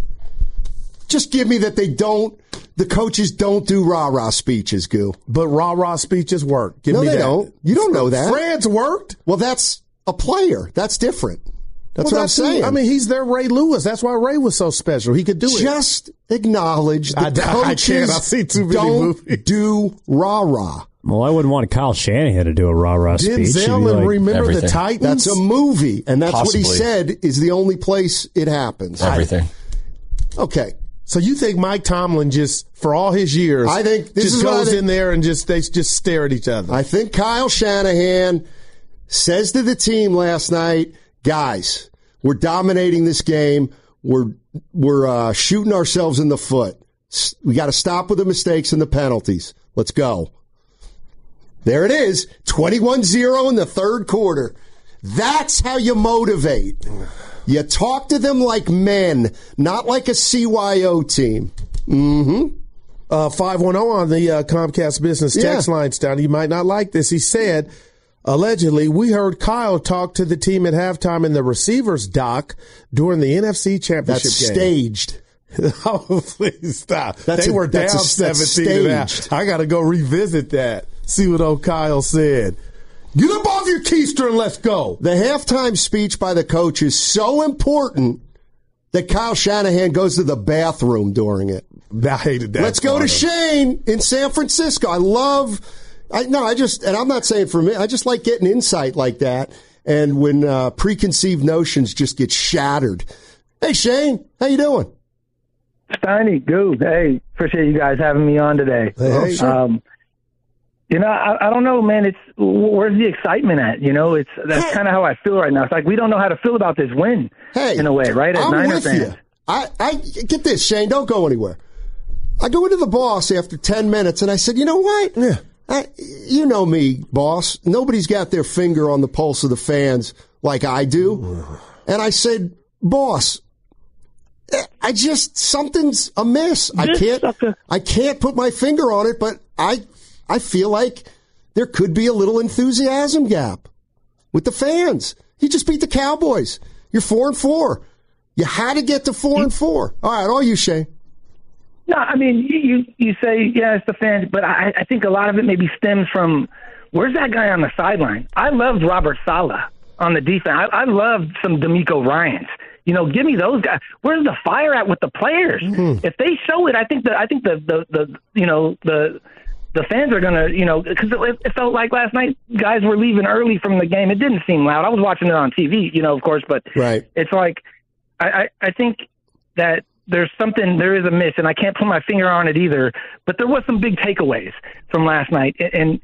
Just give me that the coaches don't do rah-rah speeches, Goo. But rah-rah speeches work. Give me they that. don't. You don't know that. Fred's worked. Well, that's a player. That's different. That's what I'm saying. I mean, he's their Ray Lewis. That's why Ray was so special. He could do it. Just acknowledge the coaches don't do rah-rah. Well, I wouldn't want Kyle Shanahan to do a rah-rah speech. Denzel and Remember the Titans? That's a movie, and that's what he said is the only place it happens. Everything. Okay. So you think Mike Tomlin just, for all his years, I think this just goes in there and they just stare at each other? I think Kyle Shanahan says to the team last night, guys, we're dominating this game. We're shooting ourselves in the foot. We got to stop with the mistakes and the penalties. Let's go. There it is, 21-0 in the third quarter. That's how you motivate. You talk to them like men, not like a CYO team. 510 on the Comcast Business text line, down. You might not like this. He said, allegedly, we heard Kyle talk to the team at halftime in the receivers dock during the NFC Championship game. Staged. Oh, please stop. They were down 17 -0. I got to go revisit that. See what old Kyle said. Get up off your keister and let's go. The halftime speech by the coach is so important that Kyle Shanahan goes to the bathroom during it. I hated that. Let's go to Shane in San Francisco. and I'm not saying for me, I just like getting insight like that. And when preconceived notions just get shattered. Hey, Shane, how you doing? Steiny, Goo. Hey, appreciate you guys having me on today. Hey, sure. I don't know, man. Where's the excitement at? That's kind of how I feel right now. It's like we don't know how to feel about this win in a way, right? As Niner fans. I get this, Shane. Don't go anywhere. I go into the boss after 10 minutes, and I said, you know what? Yeah. You know me, boss. Nobody's got their finger on the pulse of the fans like I do. And I said, boss, something's amiss. I can't put my finger on it, but I feel like there could be a little enthusiasm gap with the fans. You just beat the Cowboys. You're 4-4. You had to get to 4-4. All right, all you, Shane. No, I mean, you say, yeah, it's the fans, but I think a lot of it maybe stems from where's that guy on the sideline? I loved Robert Saleh on the defense. I loved some D'Amico Ryans. Give me those guys. Where's the fire at with the players? Mm-hmm. If they show it, I think the fans are going to, because it felt like last night guys were leaving early from the game. It didn't seem loud. I was watching it on TV, of course, but right. It's like I think that there is a miss, and I can't put my finger on it either, but there was some big takeaways from last night. And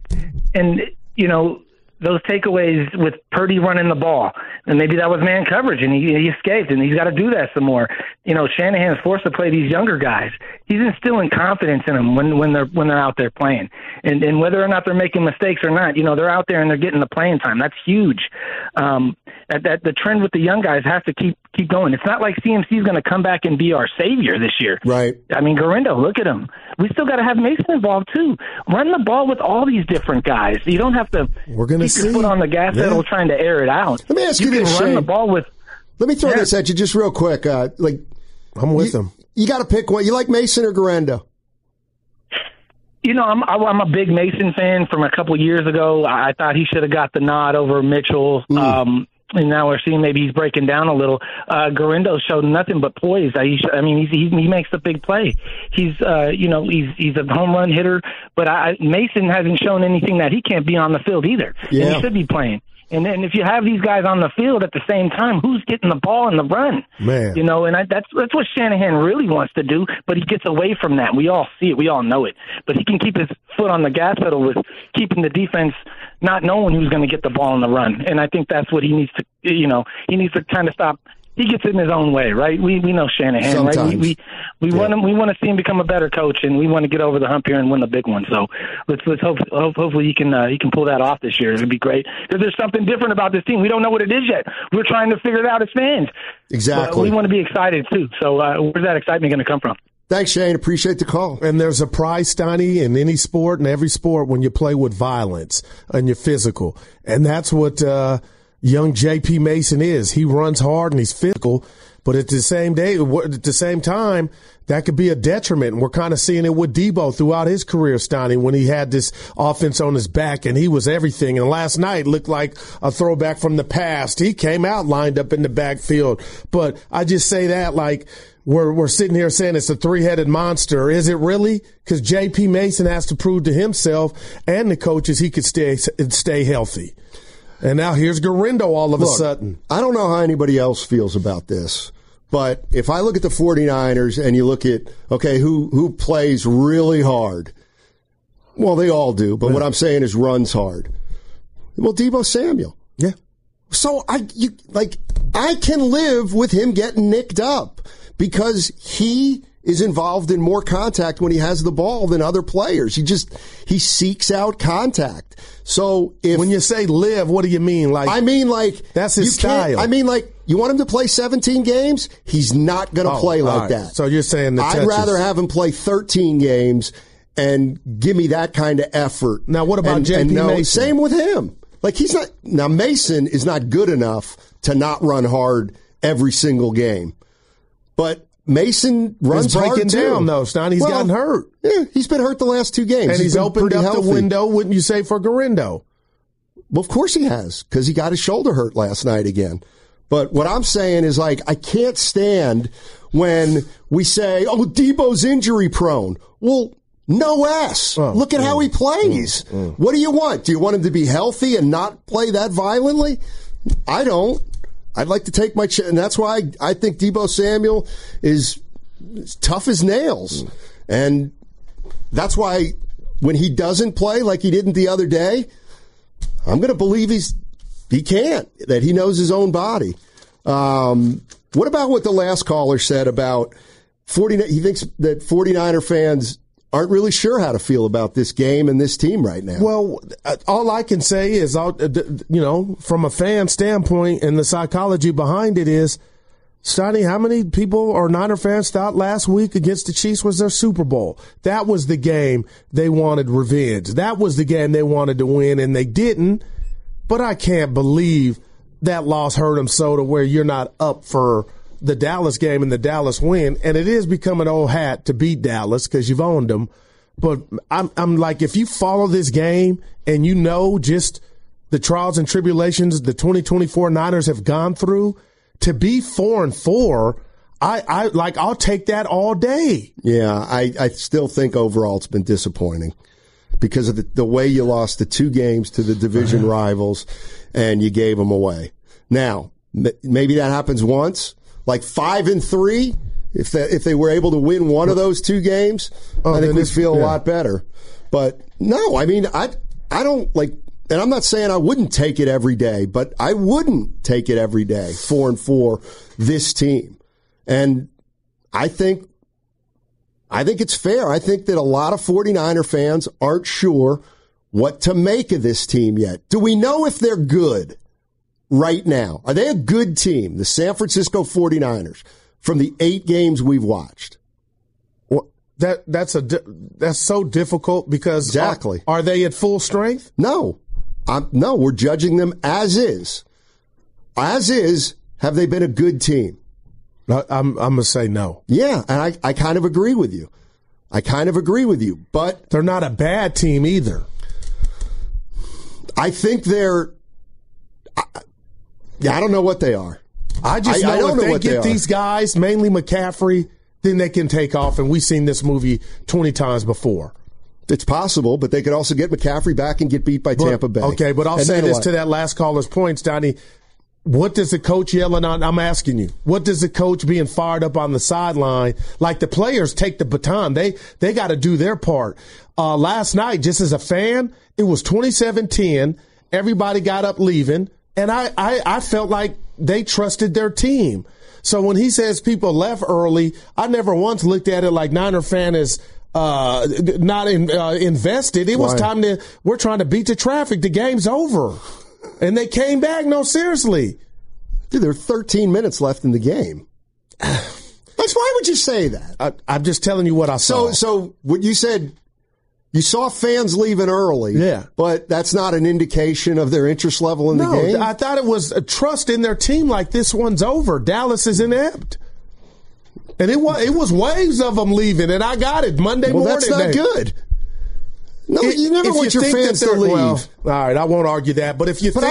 those takeaways with Purdy running the ball, and maybe that was man coverage, and he escaped, and he's got to do that some more. Shanahan's forced to play these younger guys. He's instilling confidence in them when they're out there playing, and whether or not they're making mistakes or not, they're out there and they're getting the playing time. That's huge. That the trend with the young guys has to keep going. It's not like CMC is going to come back and be our savior this year. Right. I mean, Garindo, look at him. We still got to have Mason involved too. Run the ball with all these different guys. You don't have to keep your foot on the gas pedal trying to air it out. Let me ask you this, run Shane. The ball with. Let me throw this at you just real quick. I'm with him. You got to pick one. You like Mason or Garindo? I'm a big Mason fan from a couple of years ago. I thought he should have got the nod over Mitchell. And now we're seeing maybe he's breaking down a little. Garindo showed nothing but poise. He makes the big play. He's he's a home run hitter, but Mason hasn't shown anything that he can't be on the field either. Yeah. And he should be playing. And then if you have these guys on the field at the same time, who's getting the ball in the run? Man. That's what Shanahan really wants to do, but he gets away from that. We all see it. We all know it. But he can keep his foot on the gas pedal with keeping the defense not knowing who's going to get the ball in the run. And I think that's what he needs to, he needs to kind of stop. He gets in his own way, right? We know Shanahan, sometimes. Right? We want him. We want to see him become a better coach, and we want to get over the hump here and win the big one. So let's hopefully he can pull that off this year. It'd be great because there's something different about this team. We don't know what it is yet. We're trying to figure it out as fans. Exactly. But we want to be excited too. So where's that excitement going to come from? Thanks, Shane. Appreciate the call. And there's a price, Steiny, in any sport and every sport when you play with violence and you're physical, and that's what. Young J.P. Mason is. He runs hard and he's physical, but at the same time, that could be a detriment. And we're kind of seeing it with Debo throughout his career, Steiny, when he had this offense on his back and he was everything. And last night looked like a throwback from the past. He came out lined up in the backfield. But I just say that like we're sitting here saying it's a three-headed monster. Is it really? Because J.P. Mason has to prove to himself and the coaches he could stay healthy. And now here's Garindo all of a sudden. I don't know how anybody else feels about this, but if I look at the 49ers and you look at, who plays really hard? Well, they all do, but what I'm saying is runs hard. Well, Deebo Samuel. Yeah. So I can live with him getting nicked up because he is involved in more contact when he has the ball than other players. He seeks out contact. So when you say live, what do you mean? That's his style. You want him to play 17 games? He's not going to play like that. So you're saying I'd rather have him play 13 games and give me that kind of effort. Now, what about J.P. Mason? Same with him. Mason is not good enough to not run hard every single game. But Mason runs hard breaking down, though, Stein. He's gotten hurt. Yeah, he's been hurt the last two games. And he's opened up the window, wouldn't you say, for Garindo? Well, of course he has, because he got his shoulder hurt last night again. But what I'm saying is, I can't stand when we say, Debo's injury prone. Well, no S. Look at how he plays. What do you want? Do you want him to be healthy and not play that violently? I don't. I'd like to take my chance, and that's why I think Deebo Samuel is tough as nails. And that's why when he doesn't play like he didn't the other day, I'm going to believe he can't, that he knows his own body. What about what the last caller said about 49? He thinks that 49er fans aren't really sure how to feel about this game and this team right now. Well, all I can say is, from a fan standpoint and the psychology behind it is, Steiny, how many people or Niner fans thought last week against the Chiefs was their Super Bowl? That was the game they wanted revenge. That was the game they wanted to win, and they didn't. But I can't believe that loss hurt them so to where you're not up for the Dallas game and the Dallas win. And it is becoming old hat to beat Dallas because you've owned them. But I'm like, if you follow this game and you know just the trials and tribulations the 2024 Niners have gone through, to be 4-4, I'll take that all day. Yeah, I still think overall it's been disappointing because of the way you lost the two games to the division rivals and you gave them away. Now, maybe that happens once. Like 5-3 If they were able to win one of those 2 games, I think we'd feel a lot better. But no, I mean, I don't like, and I'm not saying I wouldn't take it every day, but I wouldn't take it every day, 4-4, this team. And I think it's fair. I think that a lot of 49er fans aren't sure what to make of this team yet. Do we know if they're good right now? Are they a good team, the San Francisco 49ers, from the 8 games we've watched? Well, that's so difficult because exactly. Are they at full strength? No. No, we're judging them as is. As is, have they been a good team? I'm going to say no. Yeah, and I kind of agree with you. But they're not a bad team either. I think they're I don't know what they are. I just know if they get these guys, mainly McCaffrey, then they can take off, and we've seen this movie 20 times before. It's possible, but they could also get McCaffrey back and get beat by Tampa Bay. Okay, but I'll say this to that last caller's points, Donnie. What does the coach yelling on? I'm asking you. What does the coach being fired up on the sideline? Like, the players take the baton. They got to do their part. Last night, just as a fan, it was 27-10. Everybody got up leaving, and I felt like they trusted their team. So when he says people left early, I never once looked at it like Niner fan is not invested. It was time we're trying to beat the traffic. The game's over. And they came back. No, seriously. Dude, there are 13 minutes left in the game. Why would you say that? I'm just telling you what I saw. So what you said, you saw fans leaving early. Yeah. But that's not an indication of their interest level in the game? No, I thought it was a trust in their team like this one's over. Dallas is inept. And it was waves of them leaving, and I got it Monday morning. Well, that's not good. No, you never want your fans to leave. Well, all right, I won't argue that. But if you think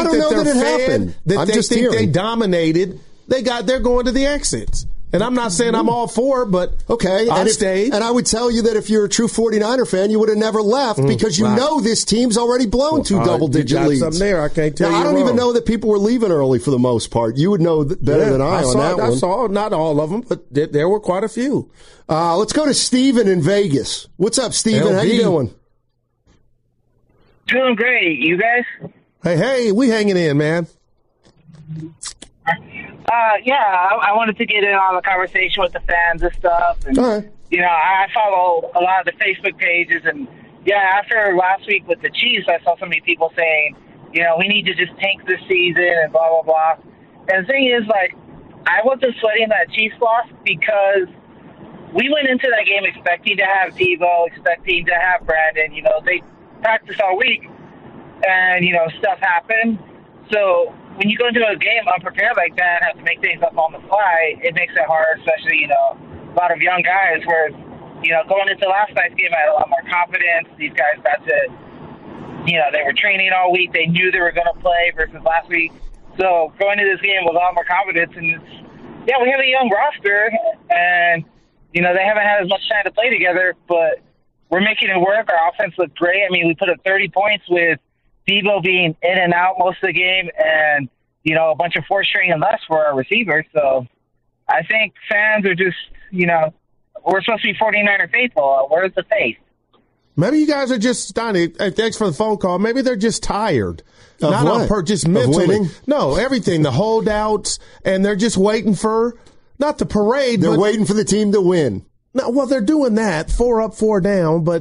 they dominated, they're going to the exits. And I'm not saying I'm all for it, but okay, I stayed. And I would tell you that if you're a true 49er fan, you would have never left because you know this team's already blown 2 double-digit leads. Something there. I can't tell you. I don't even know that people were leaving early for the most part. You would know better than I on that one. I saw not all of them, but there were quite a few. Let's go to Steven in Vegas. What's up, Steven? How you doing? Doing great. You guys? Hey, we hanging in, man. I wanted to get in on the conversation with the fans and stuff. And, you know, I follow a lot of the Facebook pages. And, after last week with the Chiefs, I saw so many people saying, you know, we need to just tank this season and blah, blah, blah. And the thing is, like, I wasn't sweating that Chiefs loss because we went into that game expecting to have Deebo, expecting to have Brandon. You know, they practiced all week, and, you know, stuff happened. So when you go into a game unprepared like that and have to make things up on the fly, it makes it hard, especially, you know, a lot of young guys where, you know, going into last night's game, I had a lot more confidence. These guys got to, you know, they were training all week. They knew they were going to play versus last week. So going into this game with a lot more confidence. And, we have a young roster, and, you know, they haven't had as much time to play together, but we're making it work. Our offense looked great. I mean, we put up 30 points with Deebo being in and out most of the game, and, you know, a bunch of 4-string and less for our receivers. So I think fans are just, you know, we're supposed to be 49er faithful. Where's the faith? Maybe you guys are just, Donnie, thanks for the phone call. Maybe they're just tired. Of Not what? on purpose, just mentally. No, everything, the holdouts, and they're just waiting for, not the parade. They're waiting for the team to win. No, well, they're doing that, 4 up, 4 down, but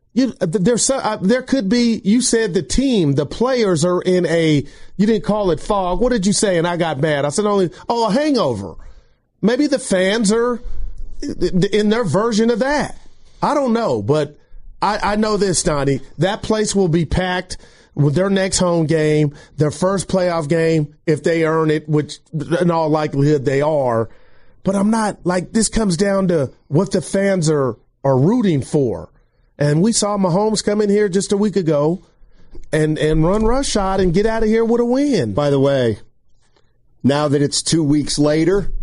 there could be, you said the team, the players are in you didn't call it fog. What did you say? And I got mad. I said a hangover. Maybe the fans are in their version of that. I don't know, but I know this, Donnie. That place will be packed with their next home game, their first playoff game, if they earn it, which in all likelihood they are. But I'm not, like, this comes down to what the fans are rooting for. And we saw Mahomes come in here just a week ago and run roughshod and get out of here with a win. By the way, now that it's 2 weeks later,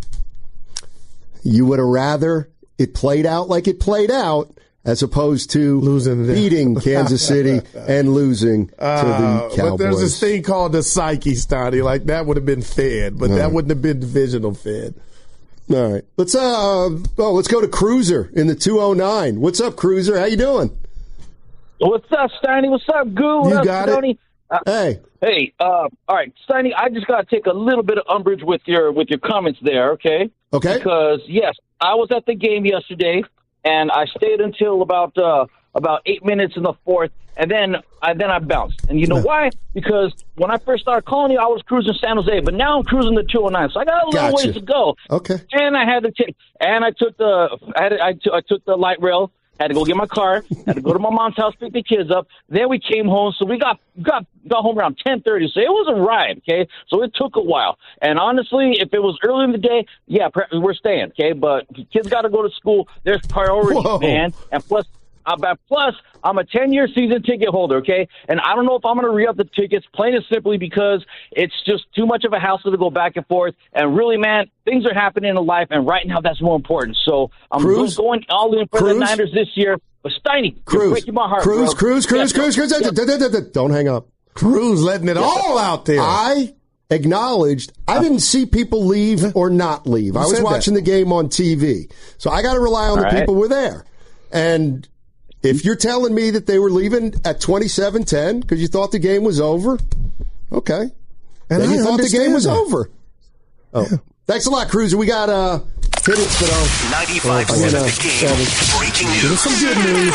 you would have rather it played out like it played out as opposed to beating Kansas City and losing to the Cowboys. But there's this thing called the psyche, Stoney. Like, that would have been fed, but that wouldn't have been divisional fed. All right. Let's go to Cruiser in the 209. What's up, Cruiser? How you doing? What's up, Steiny? What's up, Goo? What you up, got Tony? Hey. Hey, all right, Steiny, I just got to take a little bit of umbrage with your comments there, okay? Okay. Because, yes, I was at the game yesterday, and I stayed until about 8 minutes in the fourth, and then I bounced. And you know why? Because when I first started calling you, I was cruising San Jose, but now I'm cruising the 209, so I got a little ways to go. Okay. And I took the light rail. Had to go get my car. Had to go to my mom's house, pick the kids up. Then we came home. So we got home around 10:30. So it was a ride, okay? So it took a while. And honestly, if it was early in the day, yeah, we're staying, okay? But kids got to go to school. There's priorities, man. And plus, I'm a 10-year season ticket holder, okay? And I don't know if I'm going to re-up the tickets, plain and simply because it's just too much of a hassle to go back and forth. And really, man, things are happening in life, and right now that's more important. So I'm going all in for the Niners this year. But Steiny, you're breaking my heart, Cruz. Don't hang up. Cruz letting it all out there. I acknowledged I didn't see people leave or not leave. I was watching the game on TV. So I got to rely on the people who were there. And if you're telling me that they were leaving at 27-10 because you thought the game was over, okay. And then you thought the game was over. Oh, yeah. Thanks a lot, Cruiser. We got hit it, but 95.7 The Game. Breaking news. Some good news.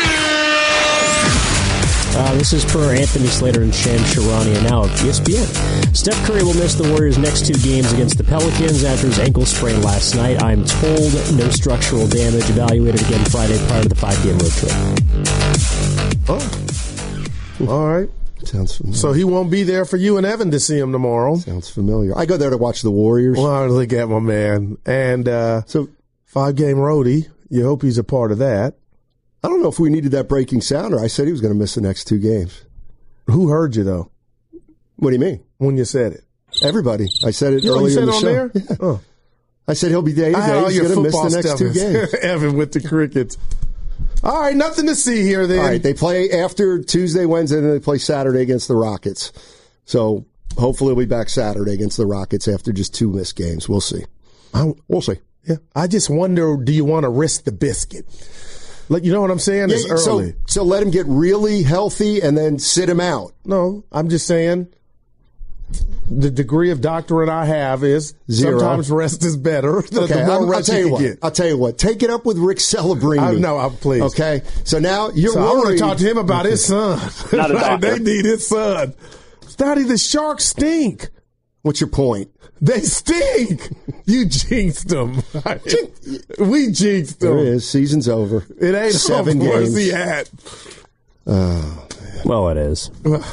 This is per Anthony Slater and Shams Charania, now of ESPN. Steph Curry will miss the Warriors' next 2 games against the Pelicans after his ankle sprain last night. I'm told no structural damage. Evaluated again Friday prior to the 5-game road trip. Oh. All right. Sounds familiar. So he won't be there for you and Evan to see him tomorrow. Sounds familiar. I go there to watch the Warriors. Well, look at my man. And so 5-game roadie. You hope he's a part of that. I don't know if we needed that breaking sounder. I said he was going to miss the next 2 games. Who heard you, though? What do you mean? When you said it? Everybody. I said it earlier in the show. There? Yeah. Oh. I said he'll be day-to-day. He's going to miss the next 2 games. Evan with the Crickets. All right, nothing to see here then. All right, they play after Tuesday, Wednesday, and then they play Saturday against the Rockets. So hopefully we'll be back Saturday against the Rockets after just 2 missed games. We'll see. We'll see. Yeah. I just wonder, do you want to risk the biscuit? Like, you know what I'm saying? It's early. So let him get really healthy and then sit him out. No, I'm just saying the degree of doctorate I have is 0. Sometimes rest is better. Okay, I'll tell you what. Take it up with Rick Celebrini. No, please. Okay, so now you're worried. I want to talk to him about his son. Not a doctor. They need his son. Study, the Sharks stink. What's your point? They stink. You jinxed them. We jinxed them. There it is. Season's over. It ain't 7 over. games. Where's he at? Oh, man. Well, it is.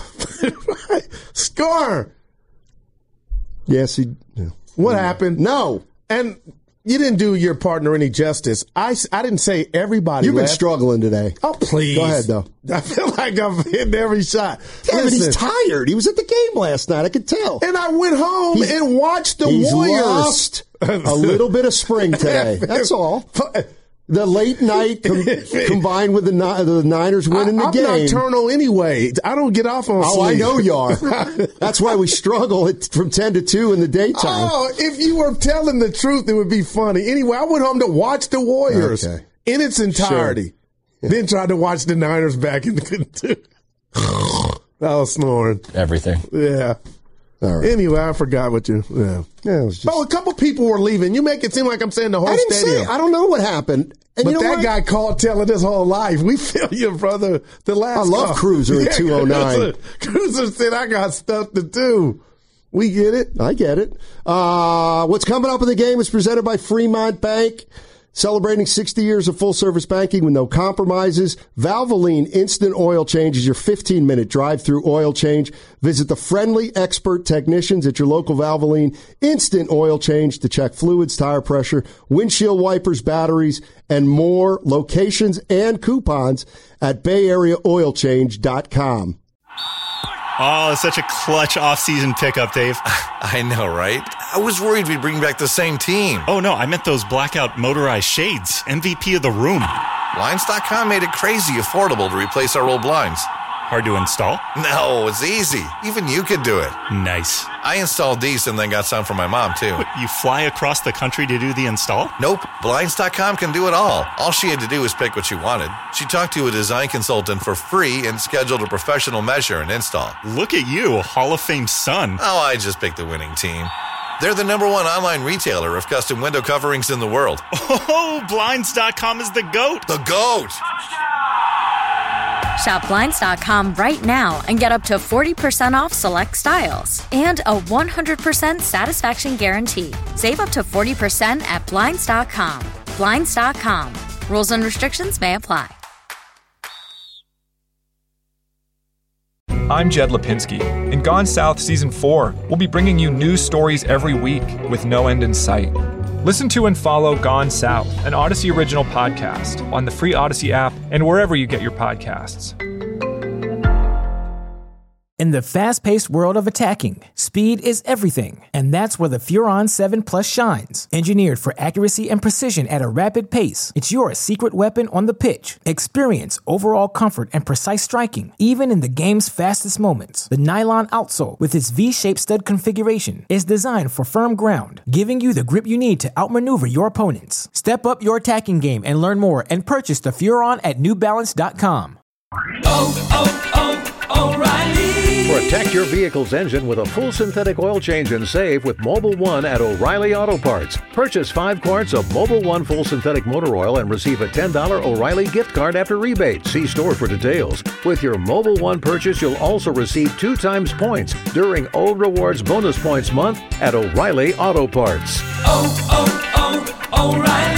Score. Yes, What happened? No. And you didn't do your partner any justice. I didn't say everybody You've left. Been struggling today. Oh, please. Go ahead, though. I feel like I'm hitting every shot. Yeah, but he's tired. He was at the game last night. I could tell. And I went home and watched the Warriors. Lost a little bit of spring today. That's all. The late night combined with the Niners winning the game. I'm nocturnal anyway. I don't get off on sleep. Oh, I know you are. That's why we struggle from 10 to 2 in the daytime. Oh, if you were telling the truth, it would be funny. Anyway, I went home to watch the Warriors in its entirety. Sure. Then tried to watch the Niners back in the I was snoring. Everything. Yeah. All right. Anyway, I forgot what you. Yeah. It was just... Oh, a couple people were leaving. You make it seem like I'm saying the whole stadium. I don't know what happened. And but that guy called telling his whole life. We feel you, brother. The last I love Cruiser at 209. Cruiser said, I got stuff to do. We get it. I get it. What's coming up in the game is presented by Fremont Bank. Celebrating 60 years of full-service banking with no compromises. Valvoline Instant Oil Change is your 15-minute drive-through oil change. Visit the friendly expert technicians at your local Valvoline Instant Oil Change to check fluids, tire pressure, windshield wipers, batteries, and more. Locations and coupons at BayAreaOilChange.com. Oh, such a clutch off-season pickup, Dave. I know, right? I was worried we'd bring back the same team. Oh, no, I meant those blackout motorized shades. MVP of the room. Blinds.com made it crazy affordable to replace our old blinds. Hard to install? No, it's easy. Even you could do it. Nice. I installed these and then got some for my mom, too. What, you fly across the country to do the install? Nope. Blinds.com can do it all. All she had to do was pick what she wanted. She talked to a design consultant for free and scheduled a professional measure and install. Look at you, Hall of Fame son. Oh, I just picked the winning team. They're the #1 online retailer of custom window coverings in the world. Oh, Blinds.com is the GOAT. The GOAT! Shop Blinds.com right now and get up to 40% off select styles and a 100% satisfaction guarantee. Save up to 40% at Blinds.com. Blinds.com. Rules and restrictions may apply. I'm Jed Lipinski. In Gone South Season 4, we'll be bringing you news stories every week with no end in sight. Listen to and follow Gone South, an Odyssey original podcast, on the free Odyssey app and wherever you get your podcasts. In the fast-paced world of attacking, speed is everything, and that's where the Furon 7 Plus shines. Engineered for accuracy and precision at a rapid pace, it's your secret weapon on the pitch. Experience overall comfort and precise striking, even in the game's fastest moments. The nylon outsole, with its V-shaped stud configuration, is designed for firm ground, giving you the grip you need to outmaneuver your opponents. Step up your attacking game and learn more and purchase the Furon at NewBalance.com. O'Reilly. Protect your vehicle's engine with a full synthetic oil change and save with Mobil 1 at O'Reilly Auto Parts. Purchase 5 quarts of Mobil 1 full synthetic motor oil and receive a $10 O'Reilly gift card after rebate. See store for details. With your Mobil 1 purchase, you'll also receive 2 times points during O Rewards Bonus Points Month at O'Reilly Auto Parts. O'Reilly.